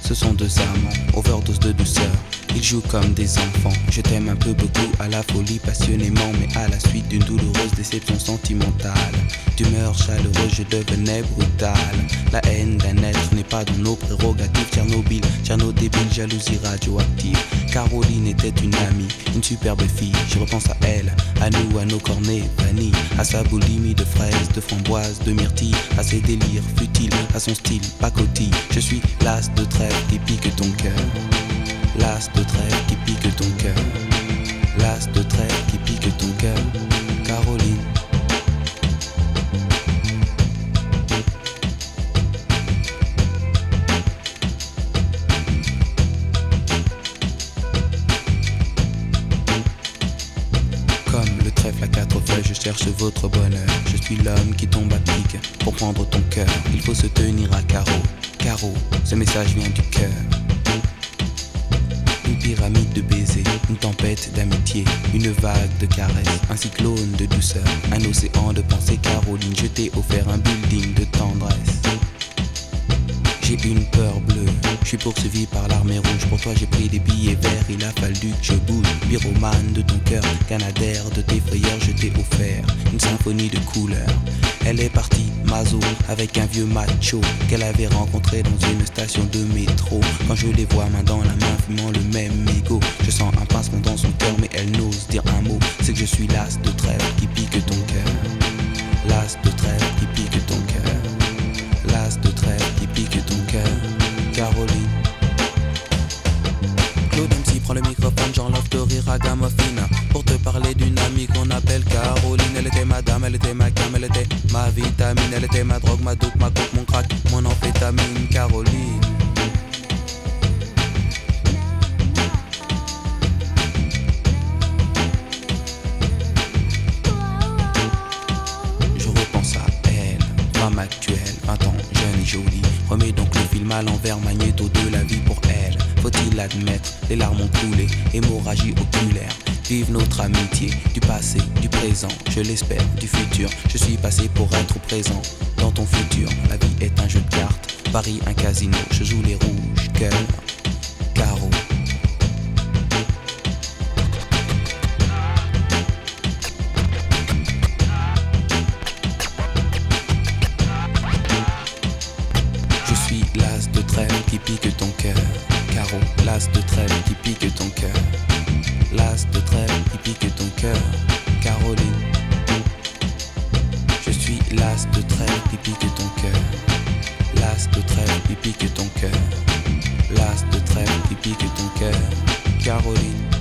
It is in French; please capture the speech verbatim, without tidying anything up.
Ce sont deux amants, overdose de douceur. Ils jouent comme des enfants. Je t'aime un peu beaucoup, à la folie passionnément, mais à la suite d'une douloureuse déception sentimentale. D'humeur chaleureuse, je devenais brutale. La haine d'un être n'est pas dans nos prérogatives. Tchernobyl, Tcherno débile, jalousie radioactive. Caroline était une amie, une superbe fille. Je repense à elle, à nous, à nos cornets vanille, à sa boulimie de fraises, de framboises, de myrtilles, à ses délires futiles, à son style pacotille. Je suis l'as de trêve qui pique ton cœur. L'as de trêve qui pique ton cœur. L'as de trêve qui pique ton cœur. Caroline. Comme le trèfle à quatre feuilles, je cherche votre bonheur. Je suis l'homme qui tombe à pic pour prendre ton cœur. Il faut se tenir à carreau. Carreau, ce message vient du cœur. Une pyramide de baisers, une tempête d'amitié, une vague de caresses, un cyclone de douceur, un océan de pensées. Caroline, je t'ai offert un building de tendresse. J'ai une peur bleue, je suis poursuivi par l'armée rouge. Pour toi j'ai pris des billets verts, il a fallu que je bouge. Pyromane de ton cœur, canadaire de tes frayeurs. Je t'ai offert une symphonie de couleurs. Elle est partie, Mazo, avec un vieux macho qu'elle avait rencontré dans une station de métro. Quand je les vois main dans la main, fumant le même mégot, je sens un pincement dans son cœur, mais elle n'ose dire un mot. C'est que je suis l'as de trêve qui pique ton cœur. L'as de trêve qui pique ton cœur. L'as de trêve qui pique ton cœur. Caroline. Claude M C prend le microphone, j'enlève de rire à Gamophine pour te parler d'une amie qu'on appelle Caroline. Elle était ma dame, elle était ma cam, elle était ma vitamine. Elle était ma drogue, ma dope, ma coke, mon crack, mon amphétamine. Caroline. Je repense à elle, femme actuelle, vingt ans, jeune et jolie. Remets donc le film à l'envers, magnéto de la vie pour elle. Faut-il l'admettre, les larmes ont coulé, hémorragie oculaire. Vive notre amitié, du passé, du présent, je l'espère, du futur. Je suis passé pour être présent dans ton futur. La vie est un jeu de cartes, Paris un casino. Je joue les rouges, cœur, carreau. Je suis l'as de trêve qui pique ton cœur. Carreau, l'as de trêve qui pique ton cœur. L'as de trêve qui pique ton cœur. Caroline. Je suis l'as de trêve qui pique ton cœur. L'as de trêve qui pique ton cœur. L'as de trêve qui pique ton cœur. Caroline.